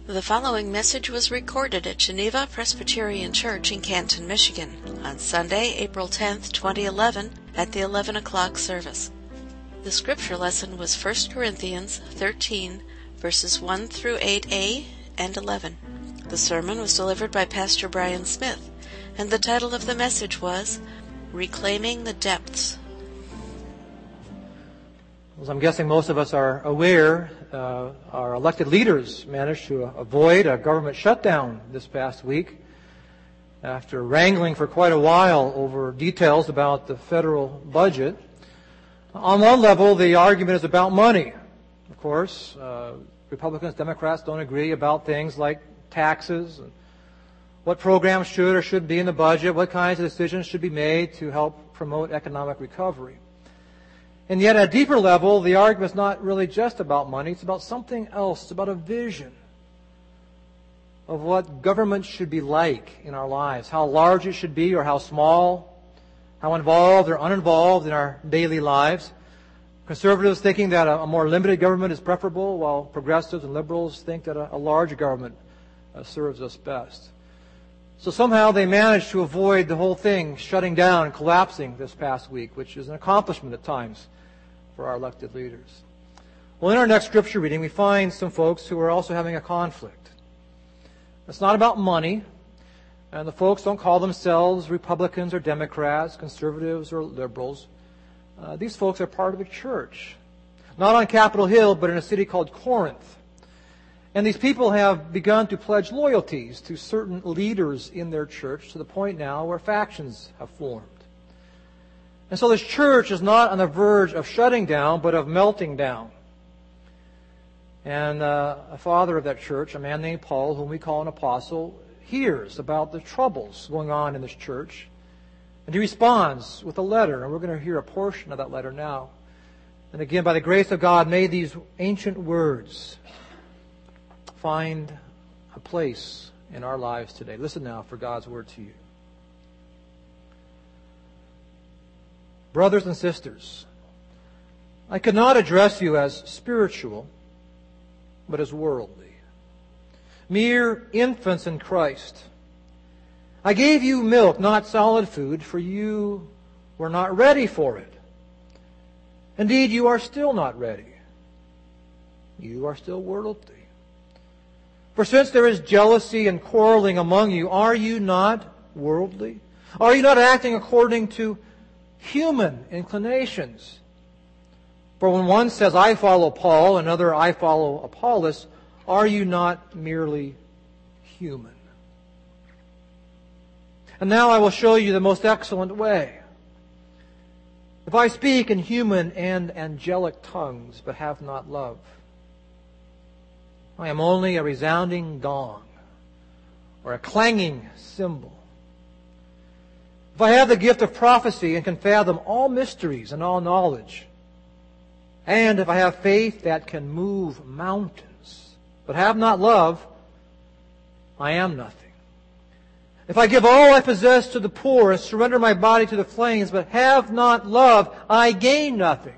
The following message was recorded at Geneva Presbyterian Church in Canton, Michigan, on Sunday, April 10th, 2011, at the 11 o'clock service. The scripture lesson was 1 Corinthians 13, verses 1 through 8a and 11. The sermon was delivered by Pastor Brian Smith, and the title of the message was Reclaiming the Depths. As I'm guessing most of us are aware, our elected leaders managed to avoid a government shutdown this past week after wrangling for quite a while over details about the federal budget. On one level, the argument is about money. Of course, Republicans, Democrats don't agree about things like taxes, and what programs should or shouldn't be in the budget, what kinds of decisions should be made to help promote economic recovery. And yet, at a deeper level, the argument is not really just about money. It's about something else. It's about a vision of what government should be like in our lives, how large it should be or how small, how involved or uninvolved in our daily lives. Conservatives thinking that a more limited government is preferable, while progressives and liberals think that a larger government serves us best. So somehow they managed to avoid the whole thing shutting down and collapsing this past week, which is an accomplishment at times for our elected leaders. Well, in our next scripture reading, we find some folks who are also having a conflict. It's not about money, and the folks don't call themselves Republicans or Democrats, conservatives or liberals. These folks are part of a church, not on Capitol Hill, but in a city called Corinth. And these people have begun to pledge loyalties to certain leaders in their church to the point now where factions have formed. And so this church is not on the verge of shutting down, but of melting down. And a father of that church, a man named Paul, whom we call an apostle, hears about the troubles going on in this church. And he responds with a letter, and we're going to hear a portion of that letter now. And again, by the grace of God, may these ancient words find a place in our lives today. Listen now for God's word to you. Brothers and sisters, I could not address you as spiritual, but as worldly, mere infants in Christ. I gave you milk, not solid food, for you were not ready for it. Indeed, you are still not ready. You are still worldly. For since there is jealousy and quarreling among you, are you not worldly? Are you not acting according to human inclinations? For when one says, I follow Paul, another, I follow Apollos, are you not merely human? And now I will show you the most excellent way. If I speak in human and angelic tongues, but have not love, I am only a resounding gong or a clanging cymbal. If I have the gift of prophecy and can fathom all mysteries and all knowledge, and if I have faith that can move mountains, but have not love, I am nothing. If I give all I possess to the poor and surrender my body to the flames, but have not love, I gain nothing.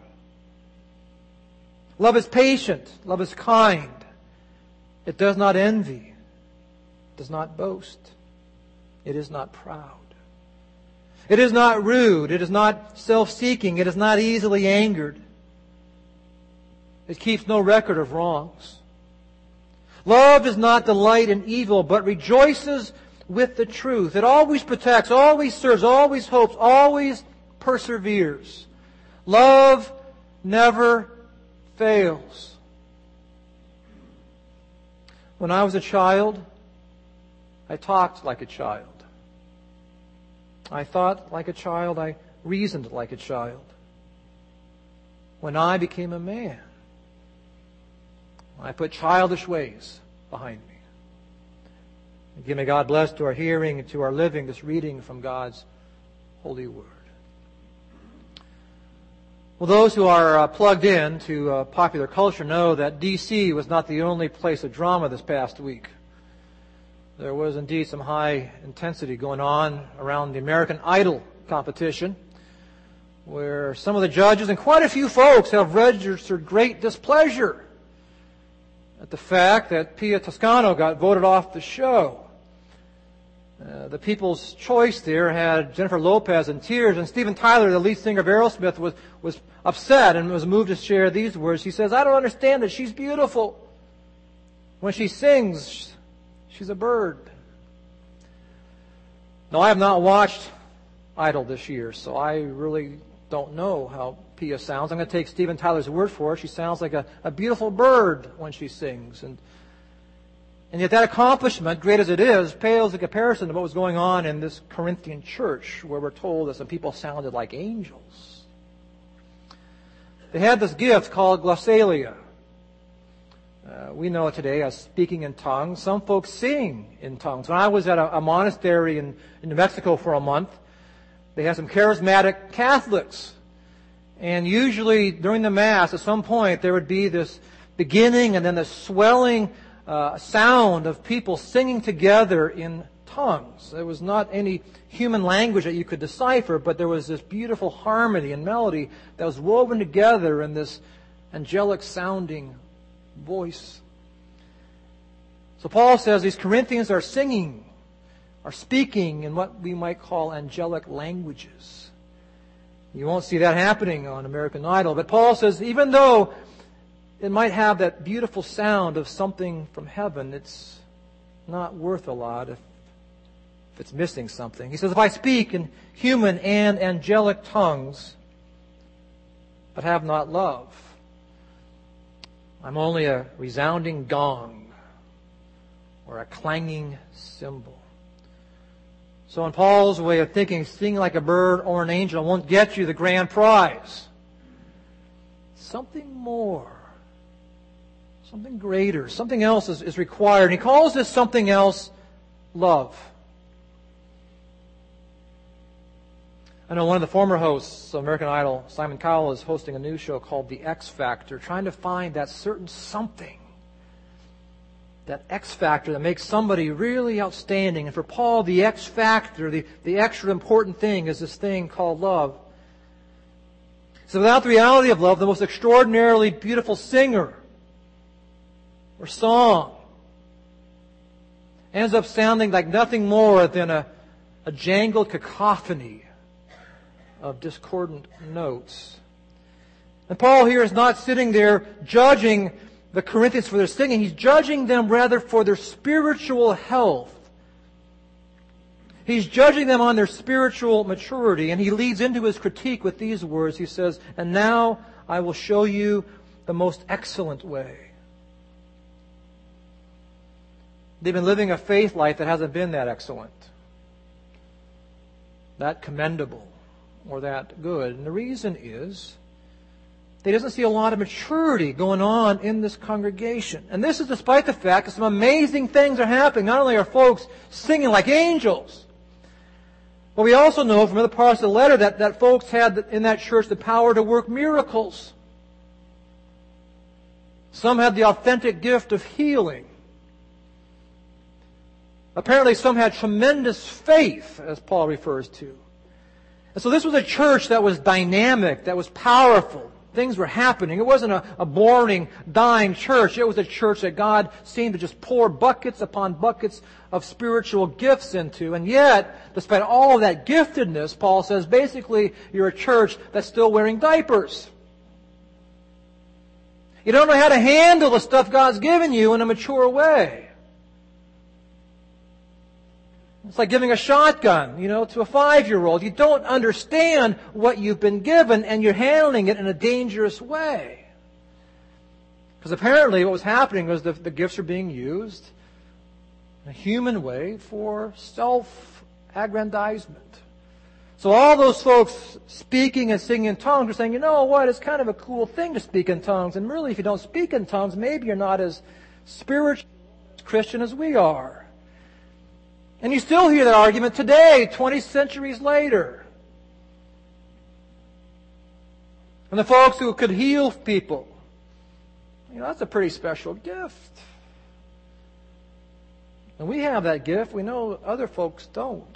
Love is patient. Love is kind. It does not envy. It does not boast. It is not proud. It is not rude. It is not self-seeking. It is not easily angered. It keeps no record of wrongs. Love does not delight in evil, but rejoices with the truth. It always protects, always serves, always hopes, always perseveres. Love never fails. When I was a child, I talked like a child. I thought like a child. I reasoned like a child. When I became a man, I put childish ways behind me. Again, may God bless to our hearing and to our living this reading from God's holy word. Well, those who are plugged in to popular culture know that D.C. was not the only place of drama this past week. There was indeed some high intensity going on around the American Idol competition, where some of the judges and quite a few folks have registered great displeasure at the fact that Pia Toscano got voted off the show. The People's Choice there had Jennifer Lopez in tears, and Steven Tyler, the lead singer of Aerosmith, was upset and was moved to share these words. He says, "I don't understand that she's beautiful. When she sings, she's a bird." Now, I have not watched Idol this year, so I really don't know how Pia sounds. I'm going to take Steven Tyler's word for it. She sounds like a beautiful bird when she sings. And yet that accomplishment, great as it is, pales in comparison to what was going on in this Corinthian church, where we're told that some people sounded like angels. They had this gift called glossalia. We know it today as speaking in tongues. Some folks sing in tongues. When I was at a monastery in New Mexico for a month, they had some charismatic Catholics. And usually during the Mass, at some point, there would be this beginning and then the swelling sound of people singing together in tongues. There was not any human language that you could decipher, but there was this beautiful harmony and melody that was woven together in this angelic sounding voice. So Paul says these Corinthians are singing, are speaking in what we might call angelic languages. You won't see that happening on American Idol, but Paul says even though it might have that beautiful sound of something from heaven, it's not worth a lot if it's missing something. He says, if I speak in human and angelic tongues, but have not love, I'm only a resounding gong or a clanging cymbal. So in Paul's way of thinking, singing like a bird or an angel won't get you the grand prize. Something more. Something greater, something else is required. And he calls this something else love. I know one of the former hosts of American Idol, Simon Cowell, is hosting a new show called The X Factor, trying to find that certain something, that X factor that makes somebody really outstanding. And for Paul, the X factor, the extra important thing is this thing called love. So without the reality of love, the most extraordinarily beautiful singer or song ends up sounding like nothing more than a jangled cacophony of discordant notes. And Paul here is not sitting there judging the Corinthians for their singing. He's judging them rather for their spiritual health. He's judging them on their spiritual maturity. And he leads into his critique with these words. He says, "And now I will show you the most excellent way." They've been living a faith life that hasn't been that excellent, that commendable, or that good. And the reason is they doesn't see a lot of maturity going on in this congregation. And this is despite the fact that some amazing things are happening. Not only are folks singing like angels, but we also know from other parts of the letter that folks had in that church the power to work miracles. Some had the authentic gift of healing. Apparently some had tremendous faith, as Paul refers to. And so this was a church that was dynamic, that was powerful. Things were happening. It wasn't a boring, dying church. It was a church that God seemed to just pour buckets upon buckets of spiritual gifts into. And yet, despite all of that giftedness, Paul says, basically, you're a church that's still wearing diapers. You don't know how to handle the stuff God's given you in a mature way. It's like giving a shotgun, to a 5-year-old. You don't understand what you've been given, and you're handling it in a dangerous way. Because apparently what was happening was the gifts are being used in a human way for self-aggrandizement. So all those folks speaking and singing in tongues are saying, you know what, it's kind of a cool thing to speak in tongues. And really, if you don't speak in tongues, maybe you're not as spiritual Christian as we are. And you still hear that argument today, 20 centuries later. And the folks who could heal people, that's a pretty special gift. And we have that gift. We know other folks don't.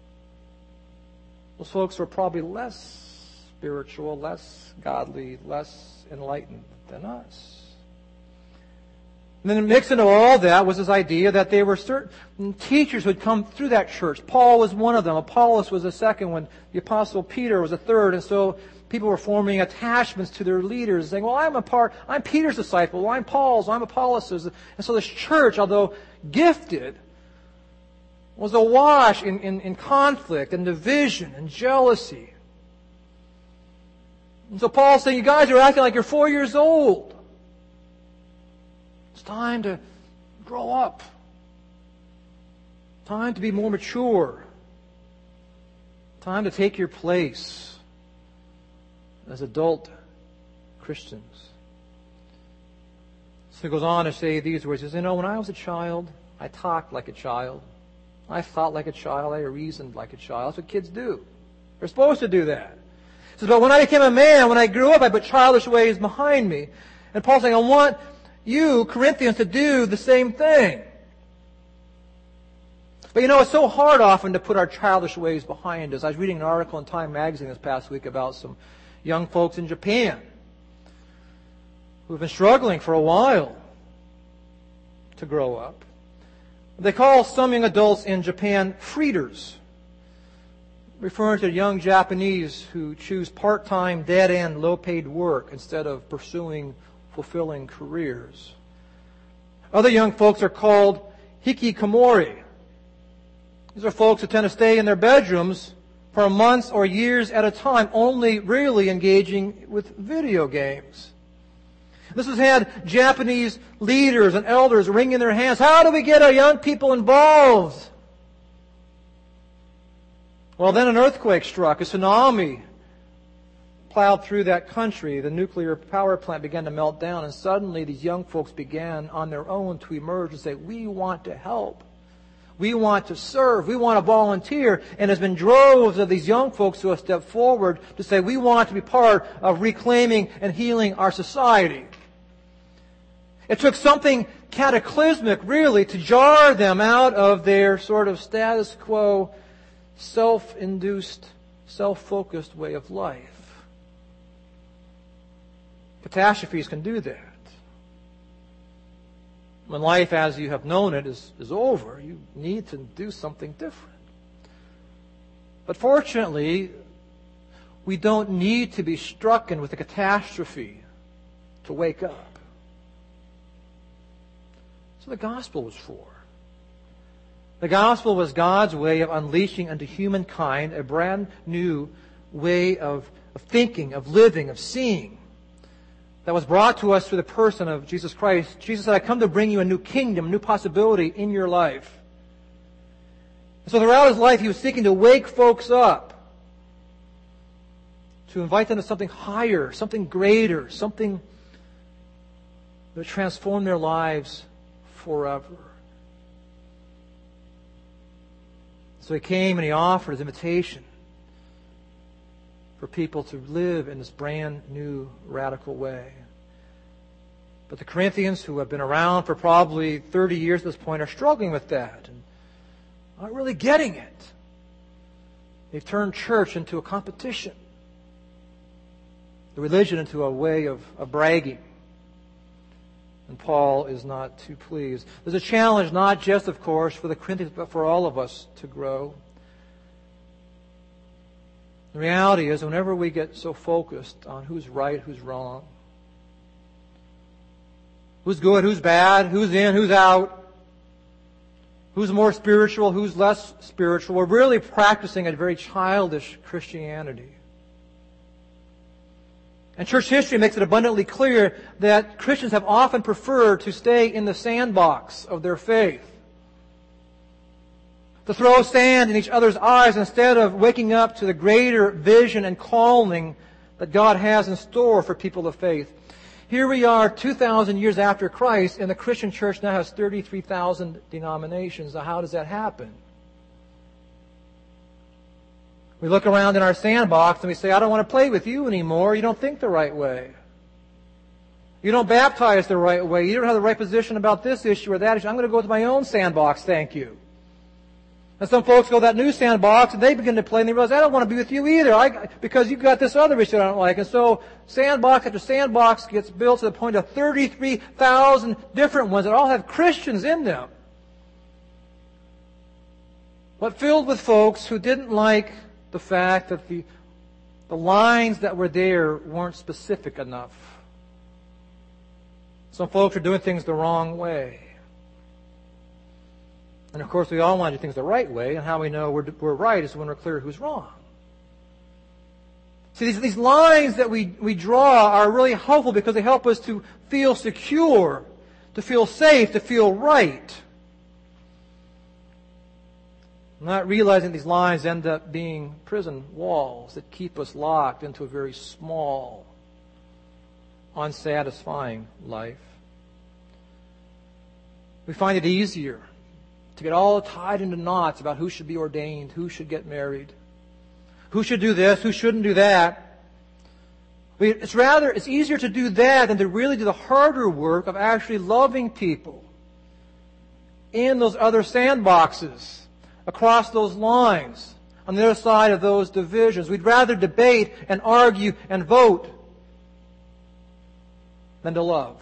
Those folks are probably less spiritual, less godly, less enlightened than us. And then mixed into all that was this idea that there were certain teachers who had come through that church. Paul was one of them. Apollos was the second one. The Apostle Peter was the third. And so people were forming attachments to their leaders, saying, well, I'm Peter's disciple. Well, I'm Paul's. I'm Apollos'. And so this church, although gifted, was awash in conflict and division and jealousy. And so Paul's saying, you guys are acting like you're 4 years old. It's time to grow up. Time to be more mature. Time to take your place as adult Christians. So he goes on to say these words. He says, when I was a child, I talked like a child. I thought like a child. I reasoned like a child. That's what kids do. They're supposed to do that. He says, but when I became a man, when I grew up, I put childish ways behind me. And Paul's saying, I want you, Corinthians, to do the same thing. But it's so hard often to put our childish ways behind us. I was reading an article in Time magazine this past week about some young folks in Japan who have been struggling for a while to grow up. They call some young adults in Japan freeders, referring to young Japanese who choose part-time, dead-end, low-paid work instead of pursuing fulfilling careers. Other young folks are called hikikomori. These are folks who tend to stay in their bedrooms for months or years at a time, only really engaging with video games. This has had Japanese leaders and elders wringing their hands. How do we get our young people involved? Well, then an earthquake struck, a tsunami plowed through that country. The nuclear power plant began to melt down, and suddenly these young folks began on their own to emerge and say, we want to help. We want to serve. We want to volunteer. And there's been droves of these young folks who have stepped forward to say, we want to be part of reclaiming and healing our society. It took something cataclysmic, really, to jar them out of their sort of status quo, self-induced, self-focused way of life. Catastrophes can do that. When life as you have known it is over, you need to do something different. But fortunately, we don't need to be stricken with a catastrophe to wake up. So the gospel was for. The gospel was God's way of unleashing unto humankind a brand new way of thinking, of living, of seeing, that was brought to us through the person of Jesus Christ. Jesus said, I come to bring you a new kingdom, a new possibility in your life. And so throughout his life, he was seeking to wake folks up, to invite them to something higher, something greater, something that would transform their lives forever. So he came and he offered his invitation for people to live in this brand new, radical way. But the Corinthians, who have been around for probably 30 years at this point, are struggling with that and aren't really getting it. They've turned church into a competition, the religion into a way of bragging. And Paul is not too pleased. There's a challenge not just, of course, for the Corinthians, but for all of us to grow. The reality is, whenever we get so focused on who's right, who's wrong, who's good, who's bad, who's in, who's out, who's more spiritual, who's less spiritual, we're really practicing a very childish Christianity. And church history makes it abundantly clear that Christians have often preferred to stay in the sandbox of their faith, to throw sand in each other's eyes instead of waking up to the greater vision and calling that God has in store for people of faith. Here we are 2,000 years after Christ, and the Christian church now has 33,000 denominations. Now, how does that happen? We look around in our sandbox and we say, I don't want to play with you anymore. You don't think the right way. You don't baptize the right way. You don't have the right position about this issue or that issue. I'm going to go to my own sandbox, thank you. And some folks go to that new sandbox and they begin to play and they realize, I don't want to be with you either because you've got this other issue I don't like. And so sandbox after sandbox gets built to the point of 33,000 different ones that all have Christians in them. But filled with folks who didn't like the fact that the lines that were there weren't specific enough. Some folks are doing things the wrong way. And of course, we all want to do things the right way, and how we know we're right is when we're clear who's wrong. See, these lines that we draw are really helpful because they help us to feel secure, to feel safe, to feel right. Not realizing these lines end up being prison walls that keep us locked into a very small, unsatisfying life. We find it easier to get all tied into knots about who should be ordained, who should get married, who should do this, who shouldn't do that. It's easier to do that than to really do the harder work of actually loving people in those other sandboxes, across those lines, on the other side of those divisions. We'd rather debate and argue and vote than to love.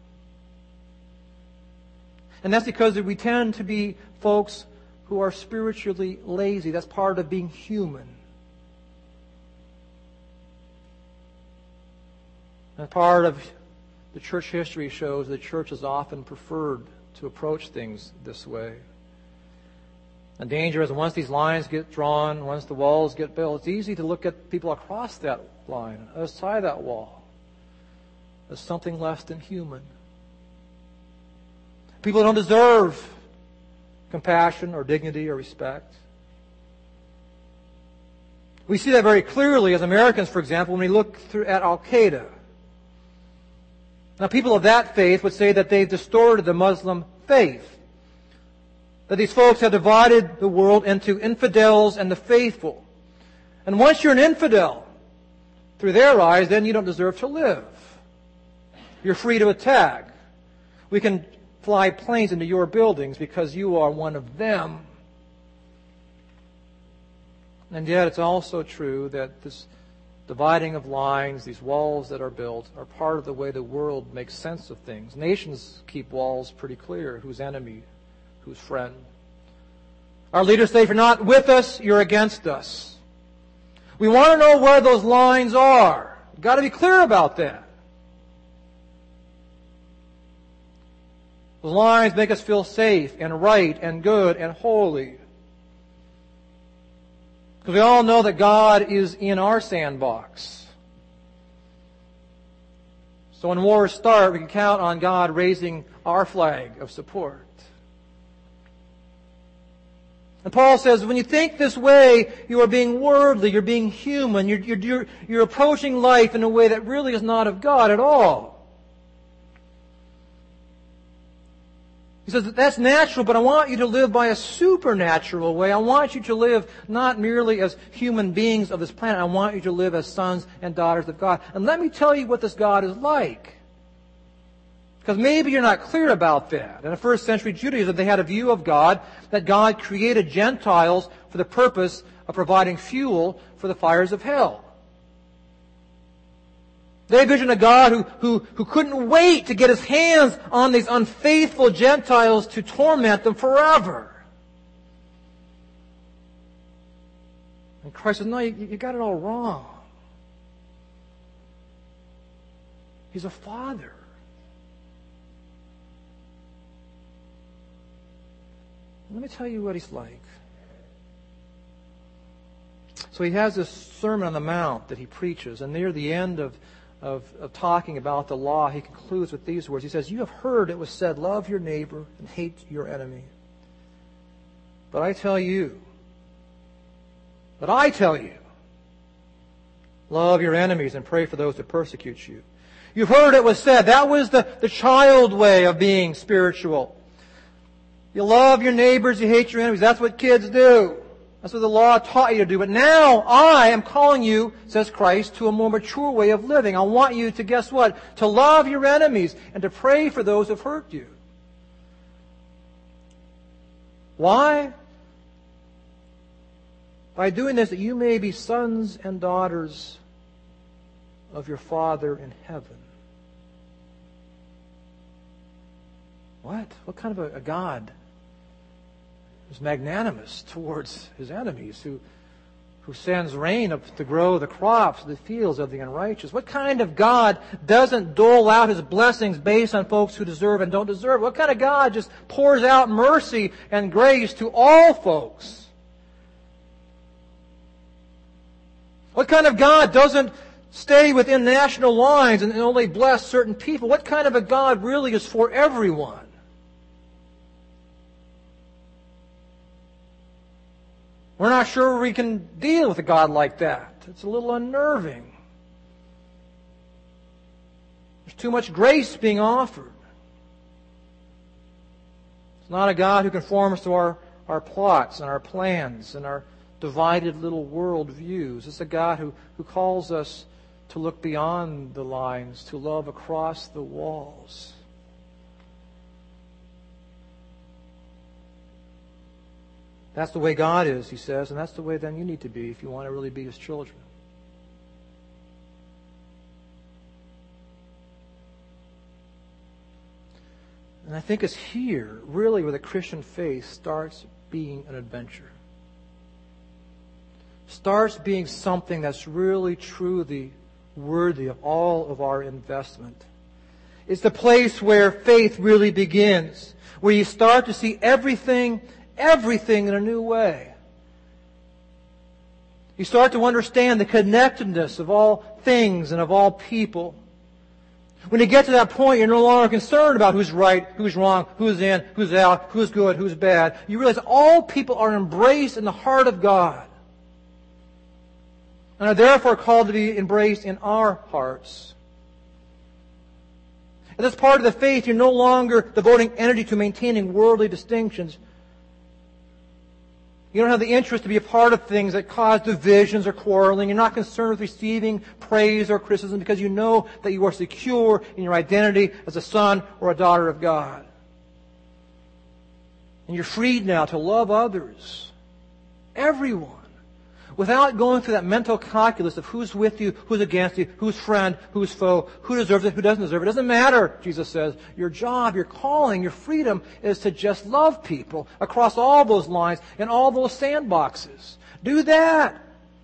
And that's because we tend to be folks who are spiritually lazy. That's part of being human. And part of the church history shows the church has often preferred to approach things this way. The danger is once these lines get drawn, once the walls get built, it's easy to look at people across that line, outside that wall, as something less than human. People who don't deserve compassion or dignity or respect. We see that very clearly as Americans, for example, when we look at Al-Qaeda. Now, people of that faith would say that they've distorted the Muslim faith. That these folks have divided the world into infidels and the faithful. And once you're an infidel, through their eyes, then you don't deserve to live. You're free to attack. We can fly planes into your buildings because you are one of them. And yet it's also true that this dividing of lines, these walls that are built, are part of the way the world makes sense of things. Nations keep walls pretty clear. Who's enemy? Who's friend? Our leaders say, if you're not with us, you're against us. We want to know where those lines are. You've got to be clear about that. Those lines make us feel safe and right and good and holy. Because we all know that God is in our sandbox. So when wars start, we can count on God raising our flag of support. And Paul says, when you think this way, you are being worldly, you're being human, you're approaching life in a way that really is not of God at all. He says, that's natural, but I want you to live by a supernatural way. I want you to live not merely as human beings of this planet. I want you to live as sons and daughters of God. And let me tell you what this God is like. Because maybe you're not clear about that. In the first century Judaism, they had a view of God that God created Gentiles for the purpose of providing fuel for the fires of hell. They envisioned a God who couldn't wait to get his hands on these unfaithful Gentiles to torment them forever. And Christ says, no, you got it all wrong. He's a father. Let me tell you what he's like. So he has this Sermon on the Mount that he preaches, and near the end of talking about the law, he concludes with these words. He says, you have heard it was said, love your neighbor and hate your enemy. But I tell you, love your enemies and pray for those that persecute you. You've heard it was said. That was the child way of being spiritual. You love your neighbors, you hate your enemies. That's what kids do. That's what the law taught you to do. But now I am calling you, says Christ, to a more mature way of living. I want you to, guess what? To love your enemies and to pray for those who have hurt you. Why? by doing this that you may be sons and daughters of your Father in heaven. What? What kind of a God who's magnanimous towards his enemies, who sends rain up to grow the crops of the fields of the unrighteous? What kind of God doesn't dole out his blessings based on folks who deserve and don't deserve? What kind of God just pours out mercy and grace to all folks? What kind of God doesn't stay within national lines and only bless certain people? What kind of a God really is for everyone? We're not sure we can deal with a God like that. It's a little unnerving. There's too much grace being offered. It's not a God who conforms to our plots and our plans and our divided little world views. It's a God who calls us to look beyond the lines, to love across the walls. That's the way God is, he says, and that's the way then you need to be if you want to really be his children. And I think it's here, really, where the Christian faith starts being an adventure. Starts being something that's really, truly worthy of all of our investment. It's the place where faith really begins, where you start to see everything in a new way. You start to understand the connectedness of all things and of all people. When you get to that point, you're no longer concerned about who's right, who's wrong, who's in, who's out, who's good, who's bad. You realize all people are embraced in the heart of God, and are therefore called to be embraced in our hearts. And as part of the faith, you're no longer devoting energy to maintaining worldly distinctions. You don't have the interest to be a part of things that cause divisions or quarreling. You're not concerned with receiving praise or criticism because you know that you are secure in your identity as a son or a daughter of God. And you're freed now to love others, everyone, without going through that mental calculus of who's with you, who's against you, who's friend, who's foe, who deserves it, who doesn't deserve it. It doesn't matter, Jesus says. Your job, your calling, your freedom is to just love people across all those lines and all those sandboxes. Do that.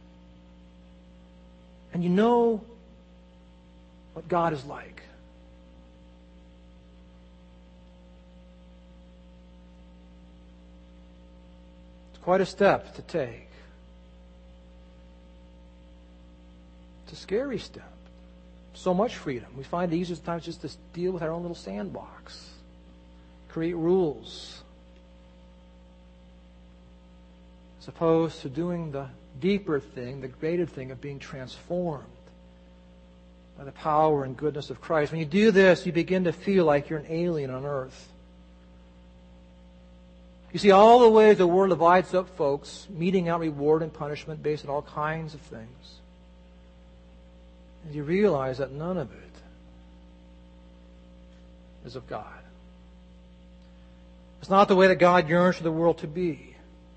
And you know what God is like. It's quite a step to take. It's a scary step. So much freedom. We find it easier sometimes just to deal with our own little sandbox. Create rules. As opposed to doing the deeper thing, the greater thing of being transformed by the power and goodness of Christ. When you do this, you begin to feel like you're an alien on earth. You see all the ways the world divides up folks, meting out reward and punishment based on all kinds of things. And you realize that none of it is of God. It's not the way that God yearns for the world to be.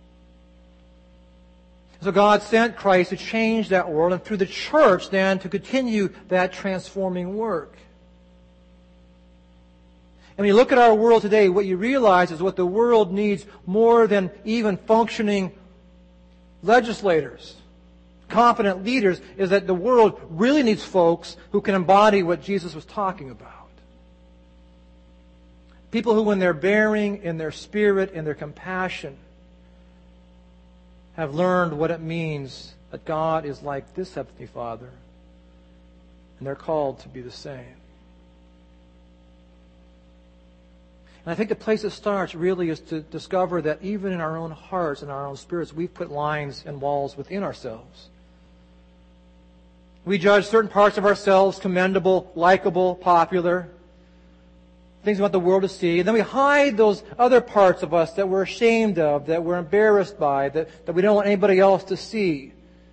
So God sent Christ to change that world, and through the church then to continue that transforming work. And when you look at our world today, what you realize is what the world needs more than even functioning legislators, competent leaders, is that the world really needs folks who can embody what Jesus was talking about. People who, in their bearing, in their spirit, in their compassion, have learned what it means that God is like this Heavenly Father, and they're called to be the same. And I think the place it starts really is to discover that even in our own hearts and our own spirits, we've put lines and walls within ourselves. We judge certain parts of ourselves commendable, likable, popular, things we want the world to see. And then we hide those other parts of us that we're ashamed of, that we're embarrassed by, that we don't want anybody else to see.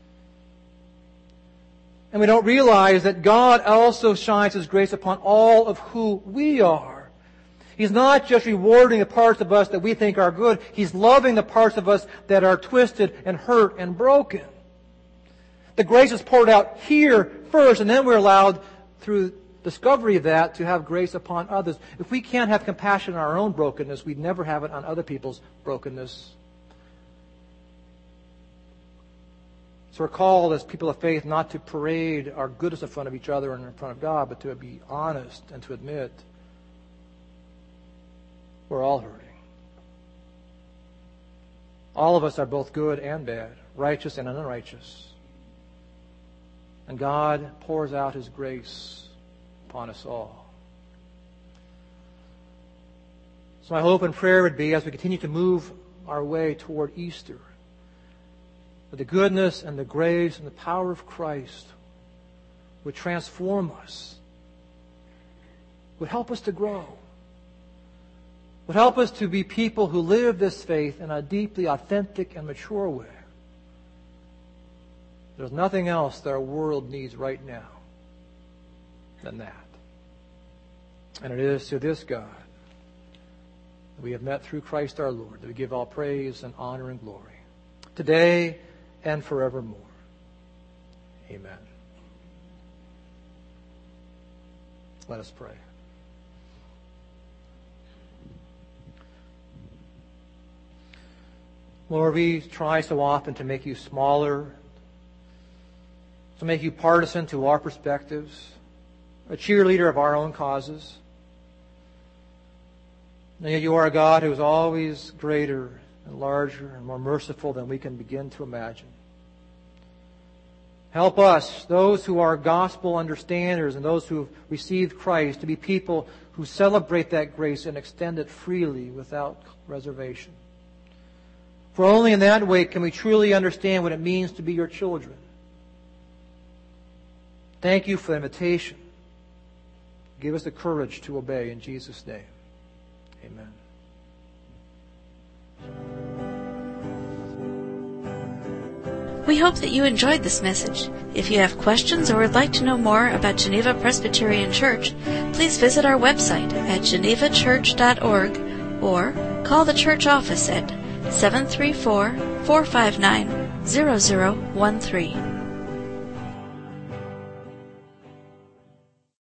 And we don't realize that God also shines His grace upon all of who we are. He's not just rewarding the parts of us that we think are good. He's loving the parts of us that are twisted and hurt and broken. The grace is poured out here first, and then we're allowed, through discovery of that, to have grace upon others. If we can't have compassion on our own brokenness, we'd never have it on other people's brokenness. So we're called as people of faith not to parade our goodness in front of each other and in front of God, but to be honest and to admit we're all hurting. All of us are both good and bad, righteous and unrighteous. And God pours out His grace upon us all. So my hope and prayer would be, as we continue to move our way toward Easter, that the goodness and the grace and the power of Christ would transform us, would help us to grow, would help us to be people who live this faith in a deeply authentic and mature way. There's nothing else that our world needs right now than that. And it is to this God that we have met through Christ our Lord that we give all praise and honor and glory, today and forevermore. Amen. Let us pray. Lord, we try so often to make you smaller, to make you partisan to our perspectives, a cheerleader of our own causes. And yet you are a God who is always greater and larger and more merciful than we can begin to imagine. Help us, those who are gospel understanders and those who have received Christ, to be people who celebrate that grace and extend it freely without reservation. For only in that way can we truly understand what it means to be your children. Thank you for the invitation. Give us the courage to obey in Jesus' name. Amen. We hope that you enjoyed this message. If you have questions or would like to know more about Geneva Presbyterian Church, please visit our website at genevachurch.org or call the church office at 734-459-0013.